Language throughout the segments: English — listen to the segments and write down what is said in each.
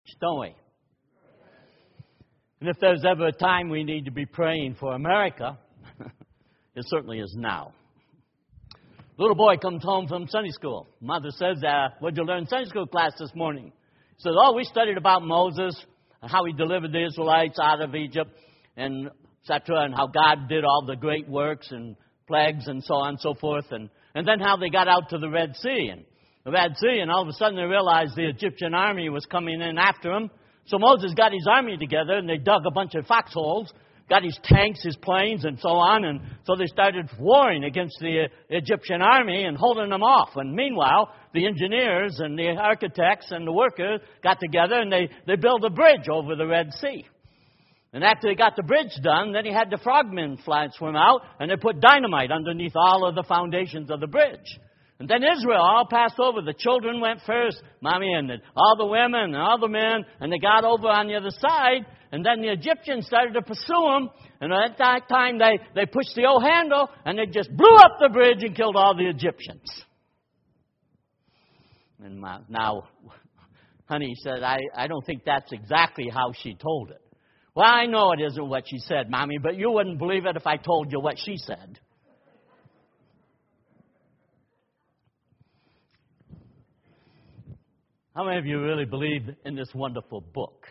don't we? And if there's ever a time we need to be praying for America, it certainly is now. Little boy comes home from Sunday school. Mother says, what'd you learn in Sunday school class this morning? He says, we studied about Moses, and how he delivered the Israelites out of Egypt, and etc., and how God did all the great works and plagues and so on and so forth, and then how they got out to the Red Sea. And the Red Sea, and all of a sudden they realized the Egyptian army was coming in after them. So Moses got his army together, and they dug a bunch of foxholes, got his tanks, his planes, and so on. And so they started warring against the Egyptian army and holding them off. And meanwhile, the engineers and the architects and the workers got together, and they built a bridge over the Red Sea. And after they got the bridge done, then he had the frogmen swim out, and they put dynamite underneath all of the foundations of the bridge. And then Israel all passed over. The children went first, Mommy, and all the women and all the men, and they got over on the other side. And then the Egyptians started to pursue them. And at that time, they pushed the old handle, and they just blew up the bridge and killed all the Egyptians. And now, honey said, I don't think that's exactly how she told it. Well, I know it isn't what she said, Mommy, but you wouldn't believe it if I told you what she said. How many of you really believe in this wonderful book?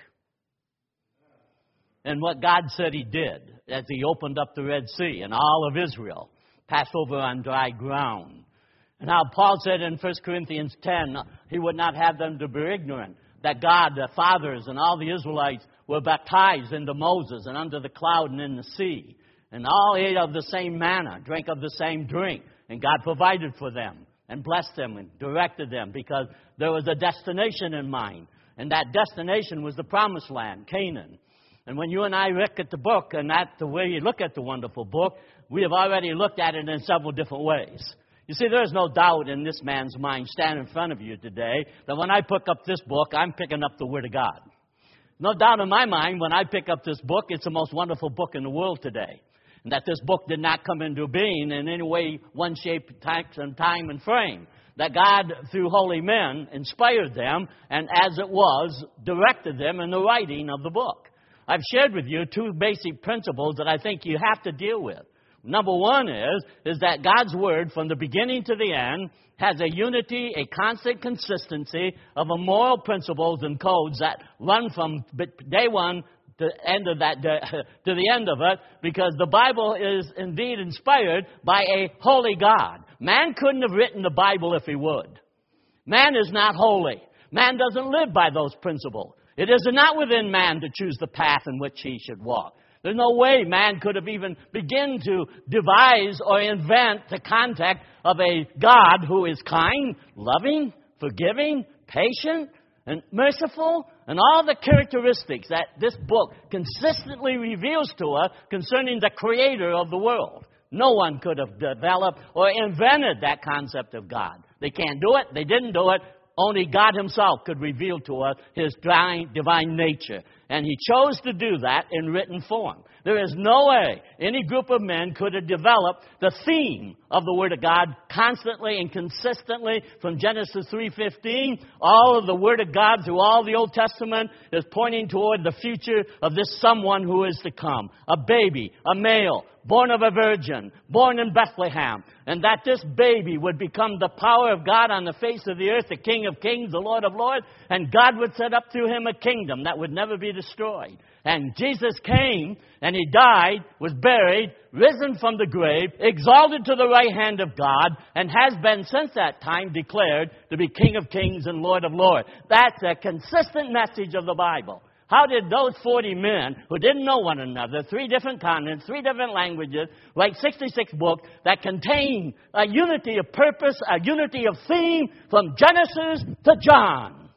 And what God said he did as he opened up the Red Sea and all of Israel passed over on dry ground. And how Paul said in 1 Corinthians 10, he would not have them to be ignorant, that God, the fathers and all the Israelites were baptized into Moses and under the cloud and in the sea. And all ate of the same manna, drank of the same drink. And God provided for them and blessed them and directed them because there was a destination in mind. And that destination was the promised land, Canaan. And when you and I look at the book, and that's the way you look at the wonderful book, we have already looked at it in several different ways. You see, there's no doubt in this man's mind standing in front of you today that when I pick up this book, I'm picking up the Word of God. No doubt in my mind, when I pick up this book, it's the most wonderful book in the world today. And that this book did not come into being in any way, one shape, time, and frame. That God, through holy men, inspired them, and as it was, directed them in the writing of the book. I've shared with you two basic principles that I think you have to deal with. Number one is that God's Word, from the beginning to the end, has a unity, a constant consistency of moral principles and codes that run from day one to the end of that day, to the end of it, because the Bible is indeed inspired by a holy God. Man couldn't have written the Bible if he would. Man is not holy. Man doesn't live by those principles. It is not within man to choose the path in which he should walk. There's no way man could have even begun to devise or invent the concept of a God who is kind, loving, forgiving, patient, and merciful, and all the characteristics that this book consistently reveals to us concerning the Creator of the world. No one could have developed or invented that concept of God. They can't do it. They didn't do it. Only God himself could reveal to us his divine nature. And he chose to do that in written form. There is no way any group of men could have developed the theme of the Word of God constantly and consistently from Genesis 3:15. All of the Word of God through all the Old Testament is pointing toward the future of this someone who is to come. A baby, a male, born of a virgin, born in Bethlehem. And that this baby would become the power of God on the face of the earth, the King of kings, the Lord of lords. And God would set up through him a kingdom that would never be destroyed. And Jesus came, and he died, was buried, risen from the grave, exalted to the right hand of God, and has been since that time declared to be King of kings and Lord of lords. That's a consistent message of the Bible. How did those 40 men who didn't know one another, 3 different continents, 3 different languages, write 66 books that contain a unity of purpose, a unity of theme from Genesis to John?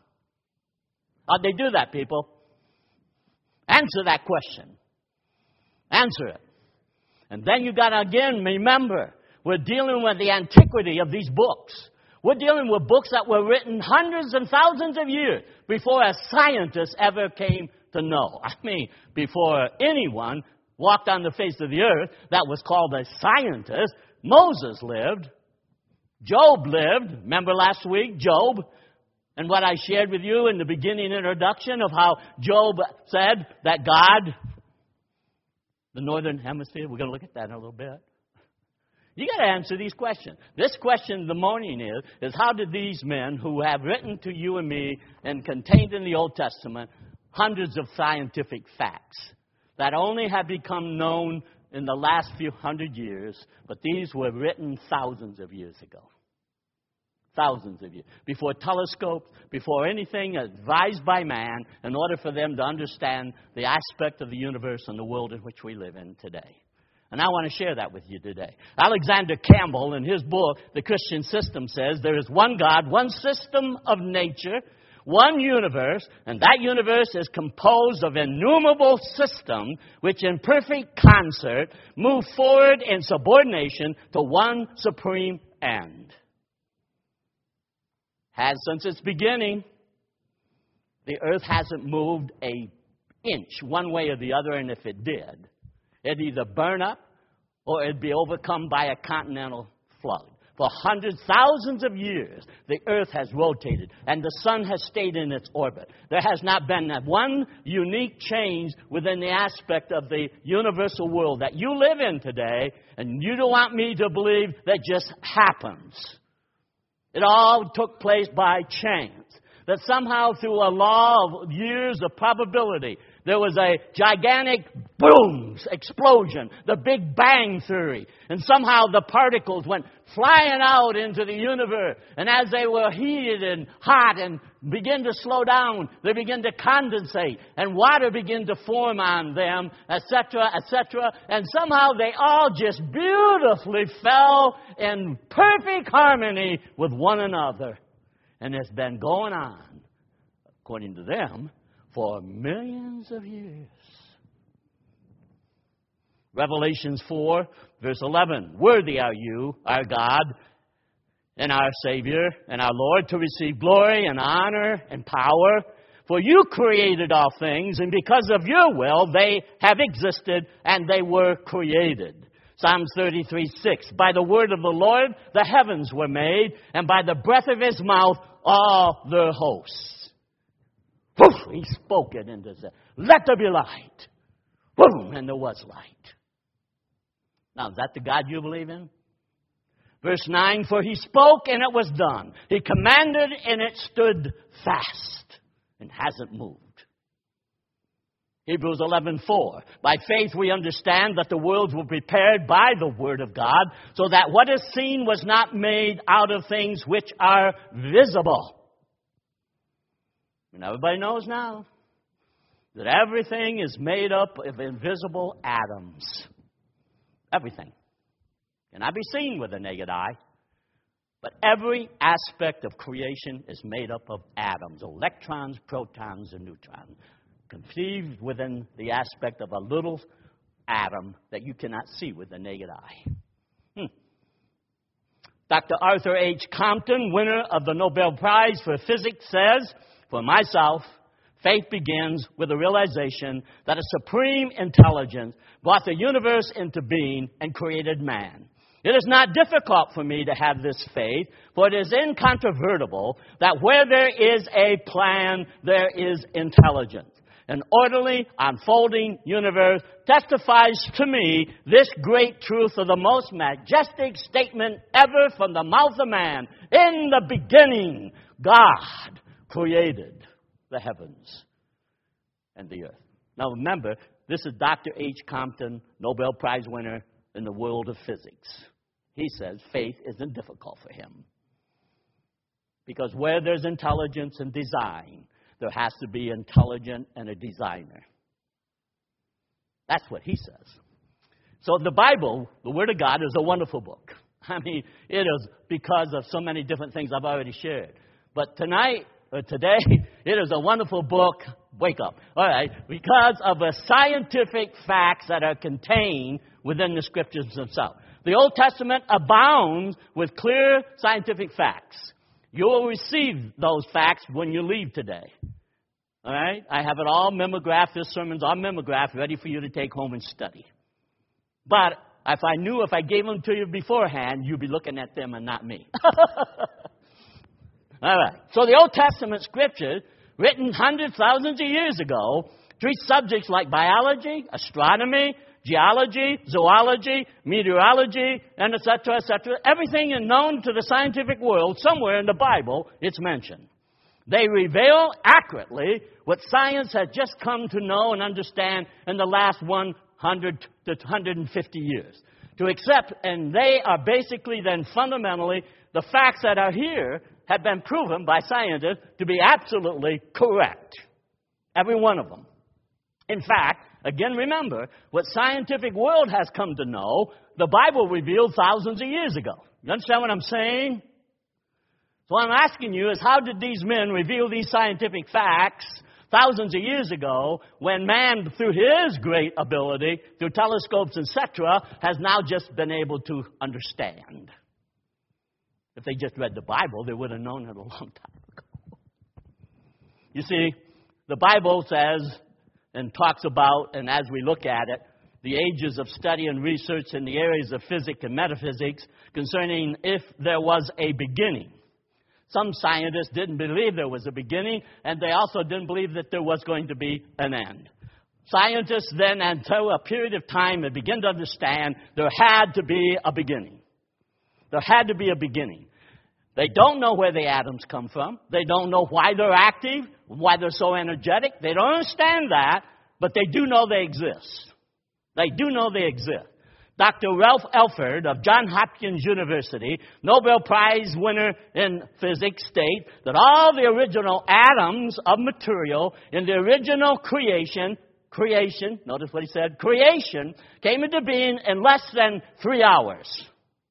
How'd they do that, people? Answer that question. Answer it. And then you got to again remember, we're dealing with the antiquity of these books. We're dealing with books that were written hundreds and thousands of years before a scientist ever came to know. I mean, before anyone walked on the face of the earth that was called a scientist. Moses lived. Job lived. Remember last week, Job? And what I shared with you in the beginning introduction of how Job said that God, the northern hemisphere, we're going to look at that in a little bit. You got to answer these questions. This question in the morning is how did these men who have written to you and me and contained in the Old Testament hundreds of scientific facts that only have become known in the last few hundred years, but these were written thousands of years ago. Thousands of years. Before telescopes, before anything advised by man, in order for them to understand the aspect of the universe and the world in which we live in today. And I want to share that with you today. Alexander Campbell, in his book, The Christian System, says there is one God, one system of nature, one universe, and that universe is composed of innumerable systems which in perfect concert move forward in subordination to one supreme end. Has since its beginning, the earth hasn't moved an inch one way or the other, and if it did, it'd either burn up or it'd be overcome by a continental flood. For hundreds, thousands of years, the earth has rotated and the sun has stayed in its orbit. There has not been that one unique change within the aspect of the universal world that you live in today, and you don't want me to believe that just happens. It all took place by chance. That somehow through a law of years of probability, there was a gigantic boom, explosion, the Big Bang Theory. And somehow the particles went flying out into the universe. And as they were heated and hot and began to slow down, they began to condensate. And water began to form on them, etc., etc. And somehow they all just beautifully fell in perfect harmony with one another. And it's been going on, according to them, for millions of years. Revelations 4, verse 11. Worthy are you, our God, and our Savior, and our Lord, to receive glory and honor and power. For you created all things, and because of your will, they have existed, and they were created. Psalms 33:6. By the word of the Lord, the heavens were made, and by the breath of his mouth, all the hosts. Woof, he spoke it into the, let there be light. Boom, and there was light. Now, is that the God you believe in? Verse 9, for he spoke and it was done. He commanded and it stood fast and hasn't moved. Hebrews 11:4. By faith we understand that the worlds were prepared by the word of God, so that what is seen was not made out of things which are visible. And everybody knows now that everything is made up of invisible atoms. Everything. Cannot be seen with the naked eye. But every aspect of creation is made up of atoms, electrons, protons, and neutrons. Conceived within the aspect of a little atom that you cannot see with the naked eye. Dr. Arthur H. Compton, winner of the Nobel Prize for Physics, says, for myself, faith begins with the realization that a supreme intelligence brought the universe into being and created man. It is not difficult for me to have this faith, for it is incontrovertible that where there is a plan, there is intelligence. An orderly, unfolding universe testifies to me this great truth of the most majestic statement ever from the mouth of man. In the beginning, God created the heavens and the earth. Now remember, this is Dr. H. Compton, Nobel Prize winner in the world of physics. He says faith isn't difficult for him. Because where there's intelligence and design, there has to be intelligent and a designer. That's what he says. So the Bible, the Word of God, is a wonderful book. I mean, it is because of so many different things I've already shared. But tonight, or today, it is a wonderful book. Wake up. All right. Because of the scientific facts that are contained within the Scriptures themselves. The Old Testament abounds with clear scientific facts. You will receive those facts when you leave today. All right? I have it all mimeographed. This sermon's all mimeographed, ready for you to take home and study. But if I knew if I gave them to you beforehand, you'd be looking at them and not me. All right. So the Old Testament scripture, written hundreds, thousands of years ago, treats subjects like biology, astronomy, geology, zoology, meteorology, and et cetera, et cetera. Everything known to the scientific world, somewhere in the Bible, it's mentioned. They reveal accurately what science has just come to know and understand in the last 100 to 150 years. To accept, and they are basically then fundamentally, the facts that are here have been proven by scientists to be absolutely correct. Every one of them. In fact, again, remember, what scientific world has come to know, the Bible revealed thousands of years ago. You understand what I'm saying? So what I'm asking you is, how did these men reveal these scientific facts thousands of years ago when man, through his great ability, through telescopes, etc., has now just been able to understand? If they just read the Bible, they would have known it a long time ago. You see, the Bible says and talks about, and as we look at it, the ages of study and research in the areas of physics and metaphysics concerning if there was a beginning. Some scientists didn't believe there was a beginning, and they also didn't believe that there was going to be an end. Scientists then, until a period of time, had begun to understand there had to be a beginning. There had to be a beginning. They don't know where the atoms come from. They don't know why they're active, why they're so energetic. They don't understand that, but they do know they exist. They do know they exist. Dr. Ralph Elford of Johns Hopkins University, Nobel Prize winner in physics, states that all the original atoms of material in the original creation, notice what he said, creation, came into being in less than 3 hours.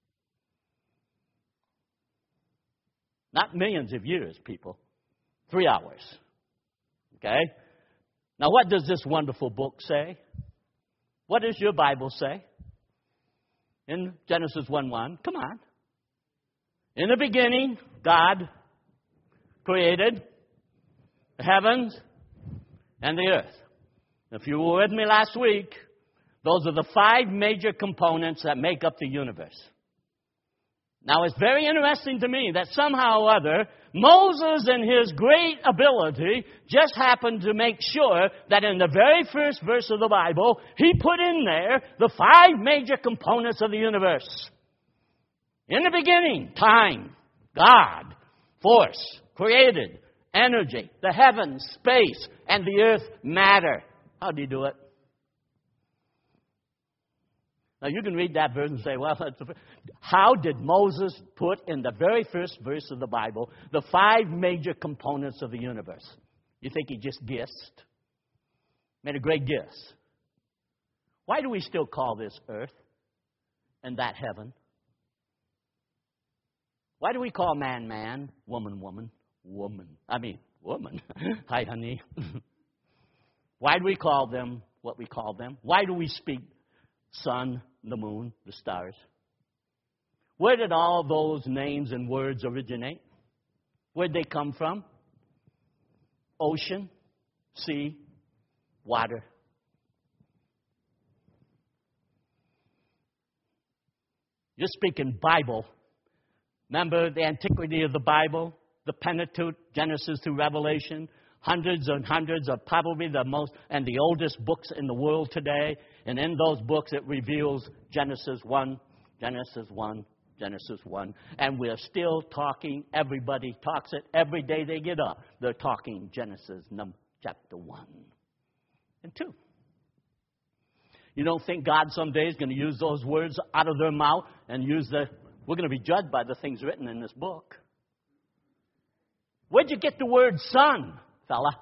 Not millions of years, people. 3 hours. Okay? Now, what does this wonderful book say? What does your Bible say? In Genesis 1:1, come on. In the beginning, God created the heavens and the earth. If you were with me last week, those are the 5 major components that make up the universe. Now, it's very interesting to me that somehow or other, Moses, in his great ability, just happened to make sure that in the very first verse of the Bible, he put in there the 5 major components of the universe. In the beginning, time, God, force, created, energy, the heavens, space, and the earth, matter. How did he do it? Now, you can read that verse and say, well, how did Moses put in the very first verse of the Bible the 5 major components of the universe? You think he just guessed? Made a great guess. Why do we still call this earth and that heaven? Why do we call man, man, woman, woman, woman? Woman. Hi, honey. Why do we call them what we call them? Why do we speak sun, the moon, the stars? Where did all those names and words originate? Where'd they come from? Ocean, sea, water. You're speaking Bible. Remember the antiquity of the Bible? The Pentateuch, Genesis through Revelation. Hundreds and hundreds of probably the most and the oldest books in the world today. And in those books it reveals Genesis 1, Genesis 1, Genesis 1. And we're still talking, everybody talks it every day they get up. They're talking Genesis chapter 1 and 2. You don't think God someday is going to use those words out of their mouth and we're going to be judged by the things written in this book. Where'd you get the word sun, fella?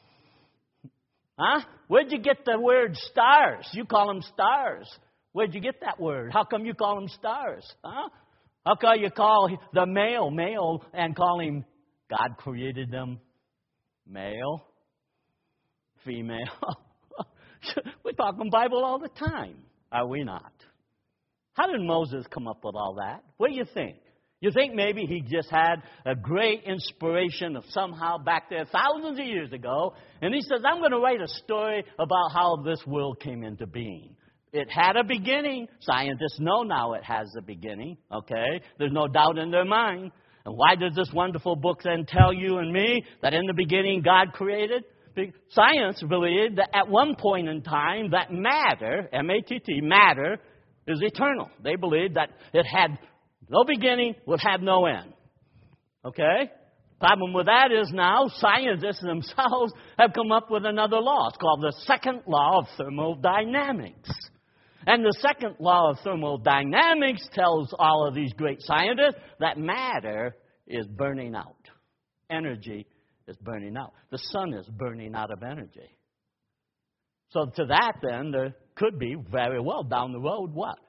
Huh? Where'd you get the word stars? You call them stars. Where'd you get that word? How come you call them stars? Huh? How come you call the male, and call him, God created them male, female? We're talking Bible all the time, are we not? How did Moses come up with all that? What do you think? You think maybe he just had a great inspiration of somehow back there thousands of years ago, and he says, I'm going to write a story about how this world came into being. It had a beginning. Scientists know now it has a beginning, okay? There's no doubt in their mind. And why does this wonderful book then tell you and me that in the beginning God created? Science believed that at one point in time that matter, M-A-T-T, matter, is eternal. They believed that it had no beginning, would have no end. Okay? Problem with that is now scientists themselves have come up with another law. It's called the second law of thermodynamics. And the second law of thermodynamics tells all of these great scientists that matter is burning out. Energy is burning out. The sun is burning out of energy. So to that then, there could be very well down the road what?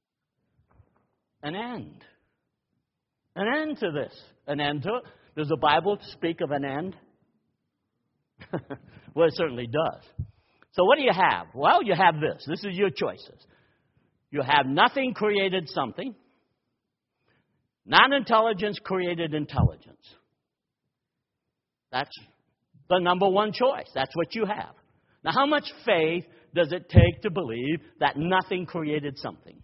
An end. An end to this. An end to it. Does the Bible speak of an end? Well, it certainly does. So what do you have? Well, you have this. This is your choices. You have nothing created something. Non-intelligence created intelligence. That's the number one choice. That's what you have. Now, how much faith does it take to believe that nothing created something?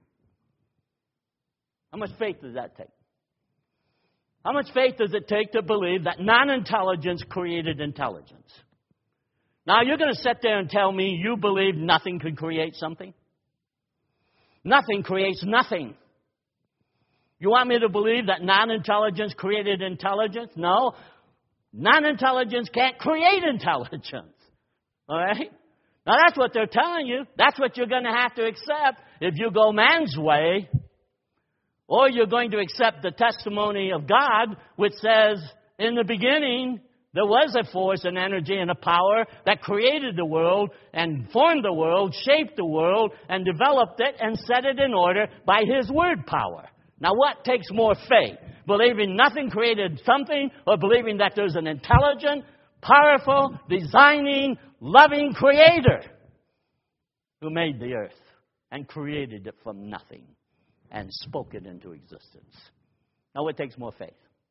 How much faith does that take? How much faith does it take to believe that non-intelligence created intelligence? Now, you're going to sit there and tell me you believe nothing can create something? Nothing creates nothing. You want me to believe that non-intelligence created intelligence? No. Non-intelligence can't create intelligence. All right? Now, that's what they're telling you. That's what you're going to have to accept if you go man's way. Or you're going to accept the testimony of God, which says, in the beginning, there was a force and energy and a power that created the world and formed the world, shaped the world, and developed it and set it in order by His word power. Now, what takes more faith? Believing nothing created something, or believing that there's an intelligent, powerful, designing, loving Creator who made the earth and created it from nothing and spoke it into existence? Now, what takes more faith?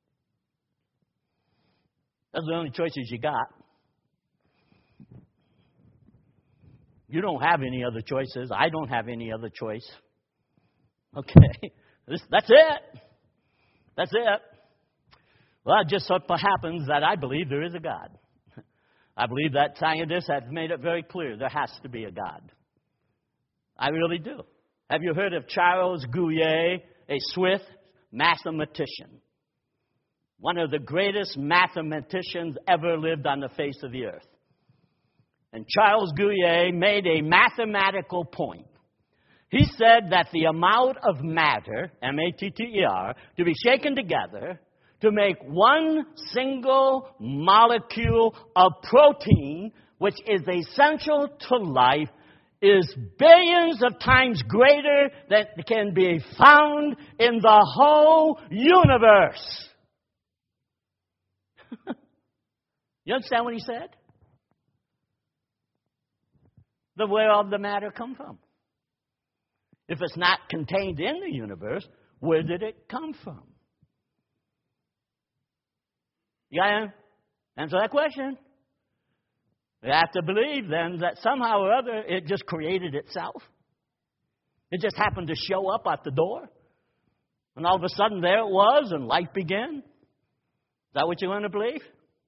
Those are the only choices you got. You don't have any other choices. I don't have any other choice. Okay. That's it. That's it. Well, it just so happens that I believe there is a God. I believe that scientists have made it very clear there has to be a God. I really do. Have you heard of Charles Gouillet, a Swiss mathematician? One of the greatest mathematicians ever lived on the face of the earth. And Charles Gouillet made a mathematical point. He said that the amount of matter, M-A-T-T-E-R, to be shaken together to make one single molecule of protein, which is essential to life, is billions of times greater than can be found in the whole universe. You understand what he said? Where all the matter come from? If it's not contained in the universe, where did it come from? You got to answer that question. You have to believe then that somehow or other it just created itself. It just happened to show up at the door. And all of a sudden there it was and life began. Is that what you want to believe?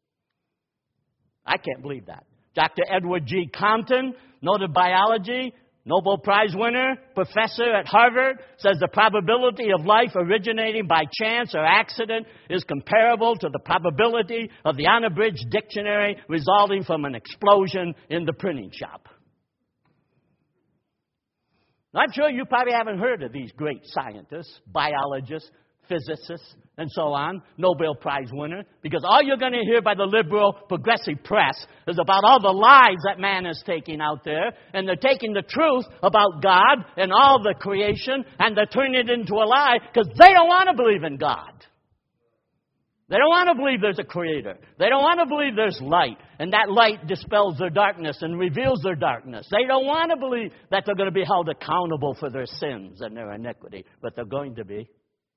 I can't believe that. Dr. Edward G. Compton, noted biology, Nobel Prize winner, professor at Harvard, says the probability of life originating by chance or accident is comparable to the probability of the unabridged dictionary resulting from an explosion in the printing shop. Now, I'm sure you probably haven't heard of these great scientists, biologists, physicists, and so on, Nobel Prize winner, because all you're going to hear by the liberal progressive press is about all the lies that man is taking out there, and they're taking the truth about God and all the creation, and they're turning it into a lie because they don't want to believe in God. They don't want to believe there's a creator. They don't want to believe there's light, and that light dispels their darkness and reveals their darkness. They don't want to believe that they're going to be held accountable for their sins and their iniquity, but they're going to be.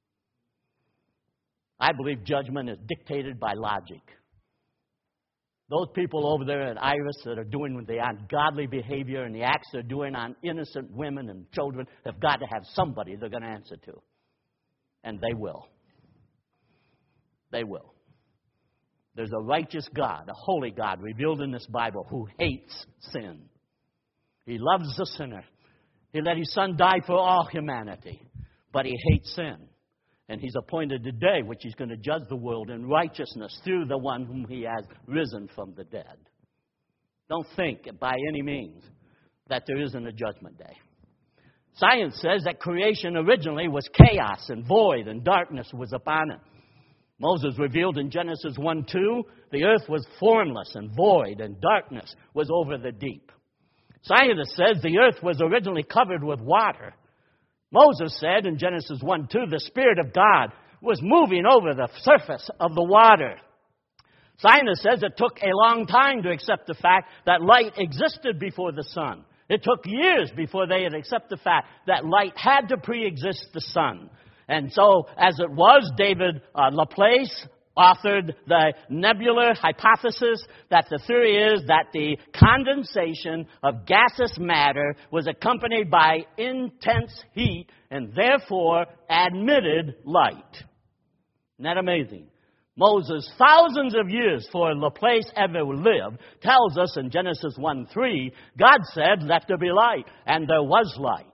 I believe judgment is dictated by logic. Those people over there at Iris that are doing the ungodly behavior and the acts they're doing on innocent women and children have got to have somebody they're going to answer to. And they will. They will. There's a righteous God, a holy God revealed in this Bible who hates sin. He loves the sinner. He let his Son die for all humanity. But he hates sin. And he's appointed a day which he's going to judge the world in righteousness through the one whom he has risen from the dead. Don't think by any means that there isn't a judgment day. Science says that creation originally was chaos and void and darkness was upon it. Moses revealed in Genesis 1:2, the earth was formless and void and darkness was over the deep. Science says the earth was originally covered with water. Moses said in Genesis 1:2, the Spirit of God was moving over the surface of the water. Science says it took a long time to accept the fact that light existed before the sun. It took years before they had accepted the fact that light had to pre-exist the sun. And so, as it was, David Laplace authored the nebular hypothesis that the theory is that the condensation of gaseous matter was accompanied by intense heat and therefore admitted light. Isn't that amazing? Moses, thousands of years before Laplace ever lived, tells us in Genesis 1:3, God said, let there be light, and there was light.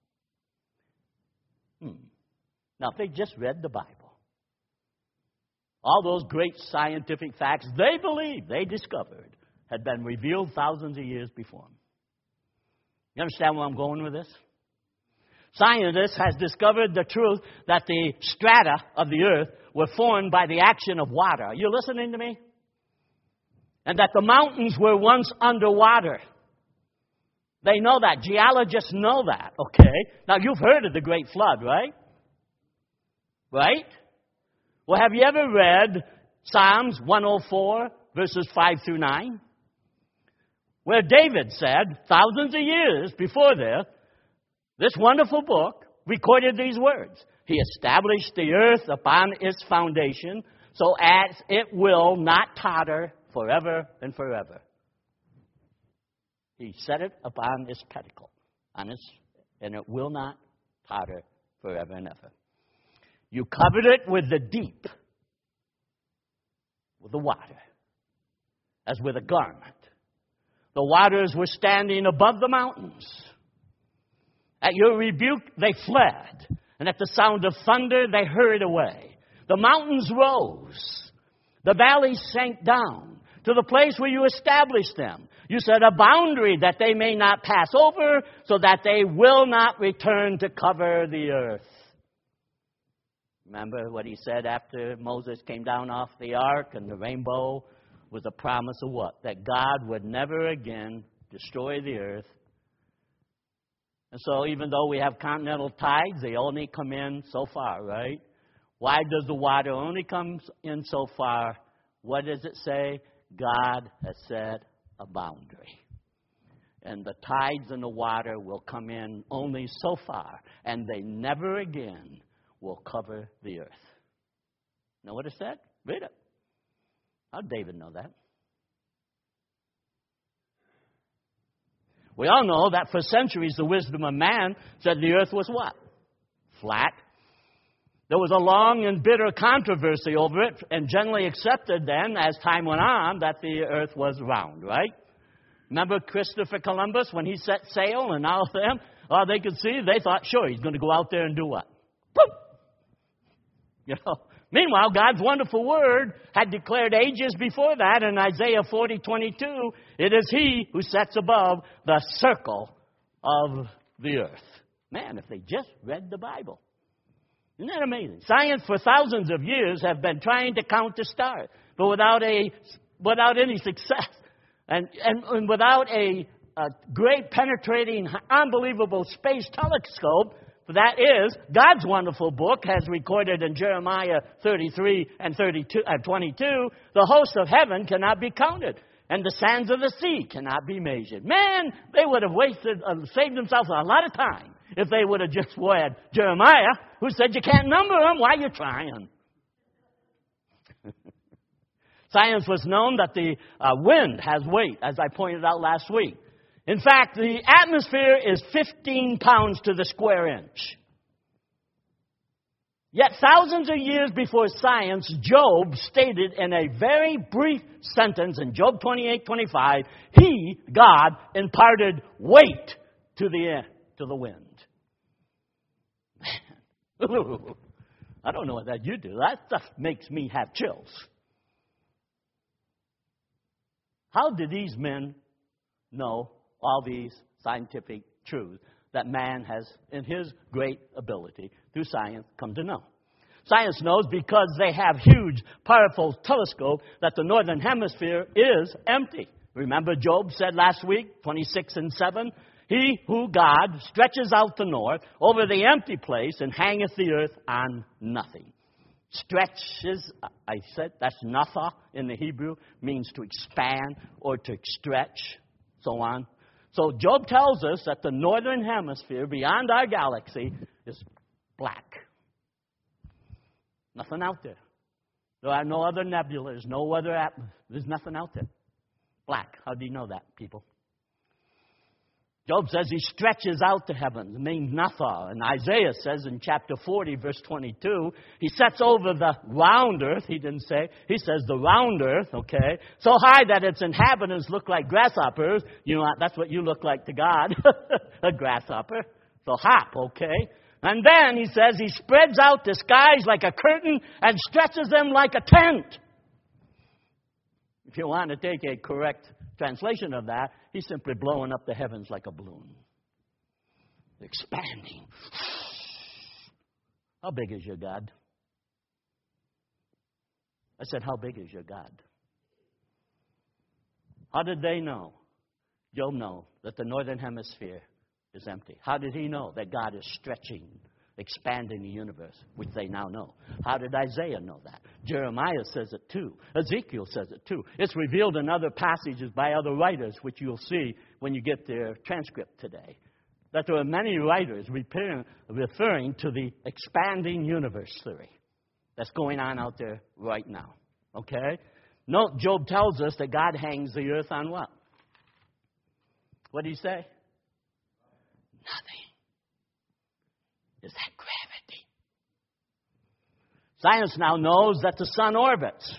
Now, if they just read the Bible, all those great scientific facts they believed, they discovered, had been revealed thousands of years before them. You understand where I'm going with this? Scientists has discovered the truth that the strata of the earth were formed by the action of water. Are you listening to me? And that the mountains were once underwater. They know that. Geologists know that, okay? Now, you've heard of the Great Flood, right? Right? Well, have you ever read Psalms 104, verses 5 through 9? Where David said, thousands of years before this wonderful book recorded these words. He established the earth upon its foundation, so as it will not totter forever and forever. He set it upon its pinnacle, and it will not totter forever and ever. You covered it with the deep, with the water, as with a garment. The waters were standing above the mountains. At your rebuke, they fled, and at the sound of thunder, they hurried away. The mountains rose. The valleys sank down to the place where you established them. You set a boundary that they may not pass over, so that they will not return to cover the earth. Remember what he said after Moses came down off the ark and the rainbow was a promise of what? That God would never again destroy the earth. And so even though we have continental tides, they only come in so far, right? Why does the water only come in so far? What does it say? God has set a boundary. And the tides and the water will come in only so far, and they never again will cover the earth. Know what it said? Read it. How did David know that? We all know that for centuries the wisdom of man said the earth was what? Flat. There was a long and bitter controversy over it, and generally accepted then, as time went on, that the earth was round, right? Remember Christopher Columbus when he set sail and all of them? All they could see, they thought, sure, he's going to go out there and do what? Boop! You know. Meanwhile, God's wonderful word had declared ages before that in Isaiah 40:22, it is He who sets above the circle of the earth. Man, if they just read the Bible. Isn't that amazing? Science for thousands of years have been trying to count the stars, but without any success. And without a great penetrating, unbelievable space telescope, that is, God's wonderful book has recorded in Jeremiah 33 and 22, the hosts of heaven cannot be counted, and the sands of the sea cannot be measured. Man, they would have saved themselves a lot of time if they would have just read Jeremiah, who said you can't number them. Why are you trying? Science was known that the wind has weight, as I pointed out last week. In fact, the atmosphere is 15 pounds to the square inch. Yet thousands of years before science, Job stated in a very brief sentence in Job 28:25, He, God, imparted weight to the air, to the wind. Man, I don't know what that you do. That stuff makes me have chills. How did these men know all these scientific truths that man has, in his great ability, through science, come to know? Science knows because they have huge, powerful telescope that the northern hemisphere is empty. Remember Job said last week, 26:7, He who God stretches out the north over the empty place and hangeth the earth on nothing. Stretches, I said, that's natha in the Hebrew, means to expand or to stretch, so on. So Job tells us that the northern hemisphere beyond our galaxy is black. Nothing out there. There are no other nebulas, no other atmosphere. There's nothing out there. Black. How do you know that, people? Job says he stretches out the heavens. It means natha. And Isaiah says in chapter 40, verse 22, he sets over the round earth. He didn't say. He says the round earth, okay, so high that its inhabitants look like grasshoppers. You know, that's what you look like to God, a grasshopper. So hop, okay. And then he says he spreads out the skies like a curtain and stretches them like a tent. If you want to take a correct translation of that, he's simply blowing up the heavens like a balloon. Expanding. How big is your God? I said, how big is your God? How did they know? Job know that the northern hemisphere is empty. How did he know that God is stretching, expanding the universe, which they now know? How did Isaiah know that? Jeremiah says it too. Ezekiel says it too. It's revealed in other passages by other writers, which you'll see when you get their transcript today. That there are many writers referring to the expanding universe theory that's going on out there right now. Okay? Note, Job tells us that God hangs the earth on what? What did he say? Nothing. Is that gravity? Science now knows that the sun orbits.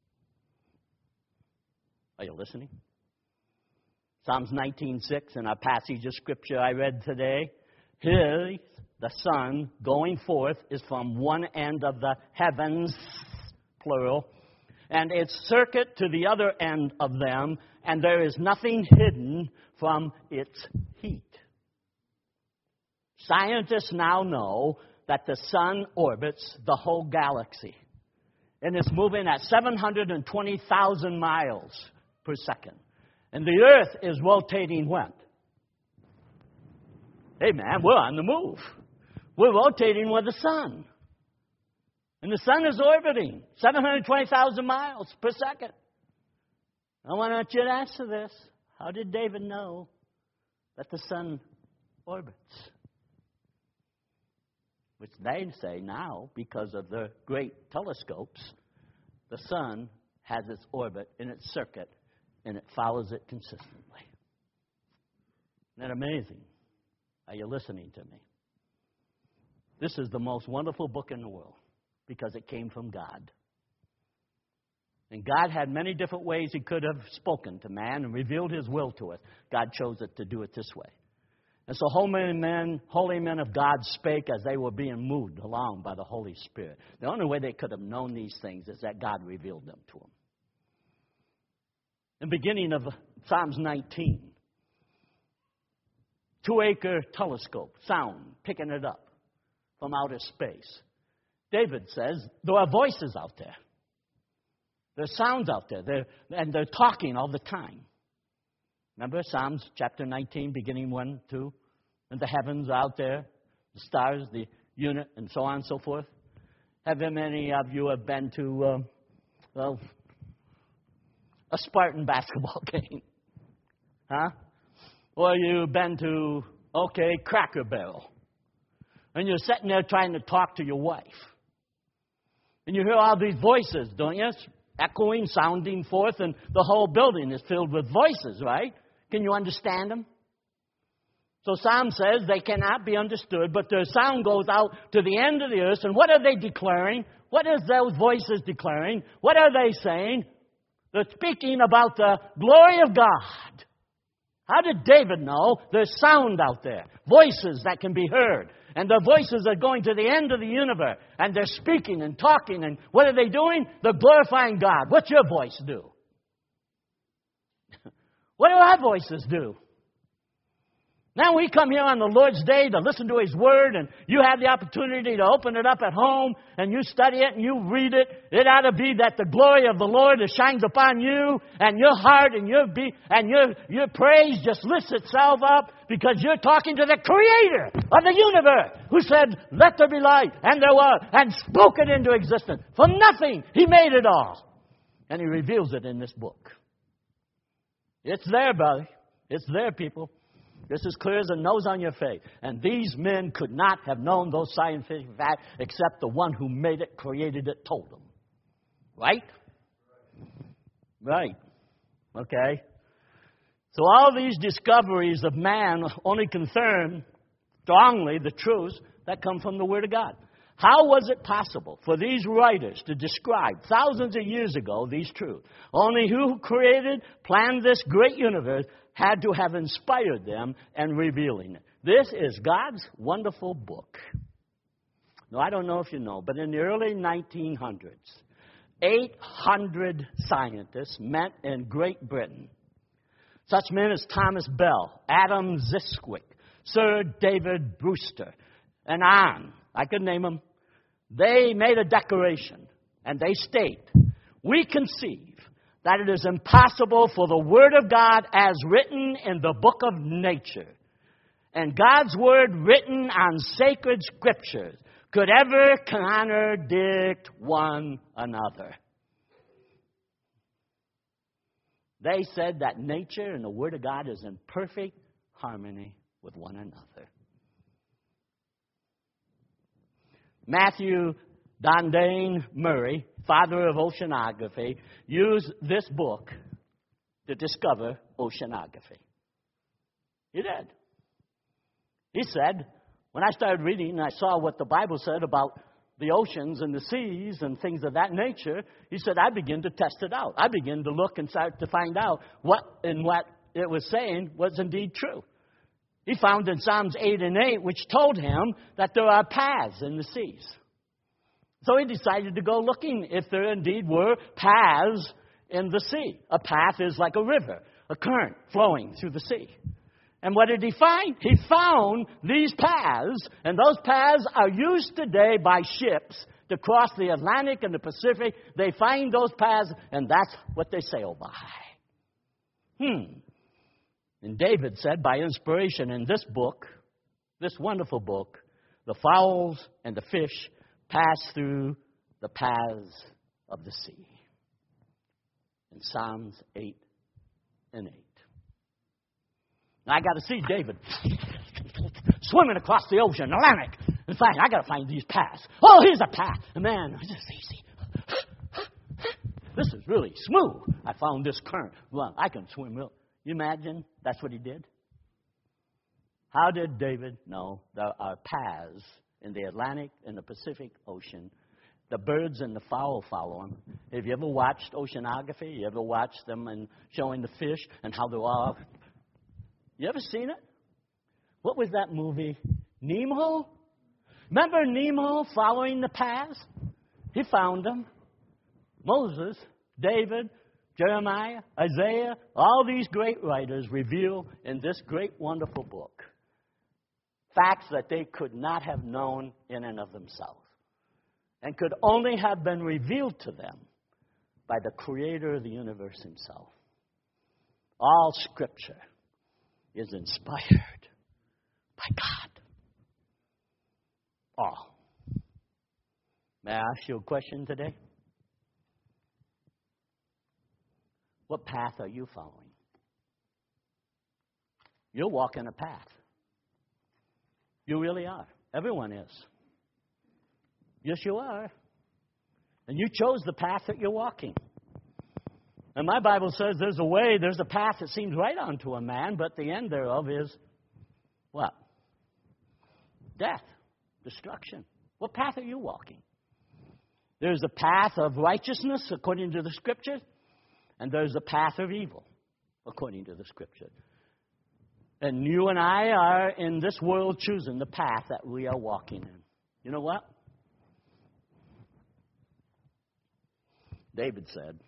Are you listening? Psalms 19:6 in our passage of scripture I read today. Here, the sun going forth is from one end of the heavens, plural, and its circuit to the other end of them, and there is nothing hidden from its heat. Scientists now know that the sun orbits the whole galaxy. And it's moving at 720,000 miles per second. And the earth is rotating what? Hey man, we're on the move. We're rotating with the sun. And the sun is orbiting 720,000 miles per second. I want you to answer this. How did David know that the sun orbits? Which they say now, because of their great telescopes, the sun has its orbit in its circuit, and it follows it consistently. Isn't that amazing? Are you listening to me? This is the most wonderful book in the world, because it came from God. And God had many different ways He could have spoken to man and revealed His will to us. God chose it to do it this way. And so holy men of God spake as they were being moved along by the Holy Spirit. The only way they could have known these things is that God revealed them to them. In the beginning of Psalms 19, 2-acre telescope, sound, picking it up from outer space. David says, there are voices out there. There's sounds out there. They're talking all the time. Remember Psalms chapter 19, beginning 1, 2? And the heavens out there, the stars, the unit, and so on and so forth. Have many of you have been to, a Spartan basketball game? Huh? Or you've been to, Cracker Barrel. And you're sitting there trying to talk to your wife. And you hear all these voices, don't you? Echoing, sounding forth, and the whole building is filled with voices, right? Can you understand them? So Psalm says they cannot be understood, but their sound goes out to the end of the earth. And what are they declaring? What is those voices declaring? What are they saying? They're speaking about the glory of God. How did David know there's sound out there? Voices that can be heard. And the voices are going to the end of the universe. And they're speaking and talking. And what are they doing? They're glorifying God. What's your voice do? What do our voices do? Now we come here on the Lord's Day to listen to His Word, and you have the opportunity to open it up at home, and you study it, and you read it. It ought to be that the glory of the Lord shines upon you, and your heart, and your praise just lifts itself up, because you're talking to the Creator of the universe, who said, "Let there be light," and there was, and spoke it into existence. From nothing, He made it all. And He reveals it in this book. It's there, brother. It's there, people. Just as clear as a nose on your face. And these men could not have known those scientific facts except the one who made it, created it, told them. Right? Right. Okay. So all these discoveries of man only confirm strongly the truths that come from the Word of God. How was it possible for these writers to describe thousands of years ago these truths? Only who created, planned this great universe had to have inspired them and revealing it. This is God's wonderful book. Now, I don't know if you know, but in the early 1900s, 800 scientists met in Great Britain. Such men as Thomas Bell, Adam Zyswick, Sir David Brewster, and on. I could name them. They made a declaration, and they state, "We conceive that it is impossible for the Word of God as written in the book of nature and God's Word written on sacred scriptures could ever contradict one another." They said that nature and the Word of God is in perfect harmony with one another. Matthew Dondane Murray, father of oceanography, used this book to discover oceanography. He did. He said, when I started reading and I saw what the Bible said about the oceans and the seas and things of that nature, he said, I began to test it out. I began to look and start to find out what it was saying was indeed true. He found in Psalms 8 and 8, which told him that there are paths in the seas. So he decided to go looking if there indeed were paths in the sea. A path is like a river, a current flowing through the sea. And what did he find? He found these paths, and those paths are used today by ships to cross the Atlantic and the Pacific. They find those paths, and that's what they sail by. And David said, by inspiration in this book, this wonderful book, the fowls and the fish pass through the paths of the sea. In Psalms 8 and 8. Now, I got to see David swimming across the ocean, Atlantic. In fact, I got to find these paths. Oh, here's a path. And man, this is easy. This is really smooth. I found this current. Well, I can swim real. You imagine that's what he did? How did David know there are paths in the Atlantic and the Pacific Ocean? The birds and the fowl follow them. Have you ever watched oceanography? You ever watched them and showing the fish and how they're all... You ever seen it? What was that movie? Nemo? Remember Nemo following the paths? He found them. Moses, David, Jeremiah, Isaiah, all these great writers reveal in this great, wonderful book facts that they could not have known in and of themselves and could only have been revealed to them by the Creator of the universe Himself. All Scripture is inspired by God. All. May I ask you a question today? What path are you following? You're walking a path. You really are. Everyone is. Yes, you are. And you chose the path that you're walking. And my Bible says there's a way, there's a path that seems right unto a man, but the end thereof is What? Death, destruction. What path are you walking? There's a path of righteousness according to the Scripture, and there's a path of evil according to the Scripture. And you and I are in this world choosing the path that we are walking in. You know what? David said,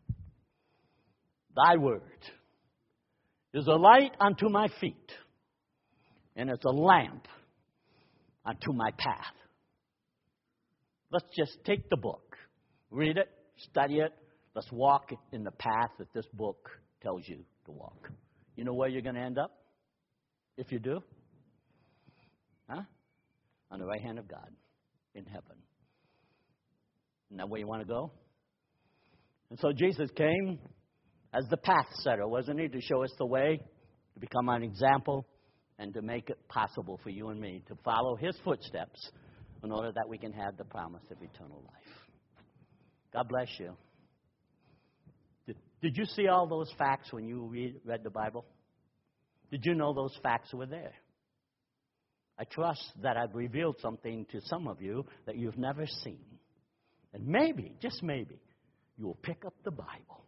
Thy word is a light unto my feet, and it's a lamp unto my path. Let's just take the book, read it, study it. Let's walk in the path that this book tells you to walk. You know where you're going to end up if you do? Huh? On the right hand of God in heaven. Isn't that where you want to go? And so Jesus came as the path setter, wasn't he? To show us the way, to become an example, and to make it possible for you and me to follow his footsteps in order that we can have the promise of eternal life. God bless you. Did you see all those facts when you read the Bible? Did you know those facts were there? I trust that I've revealed something to some of you that you've never seen. And maybe, just maybe, you will pick up the Bible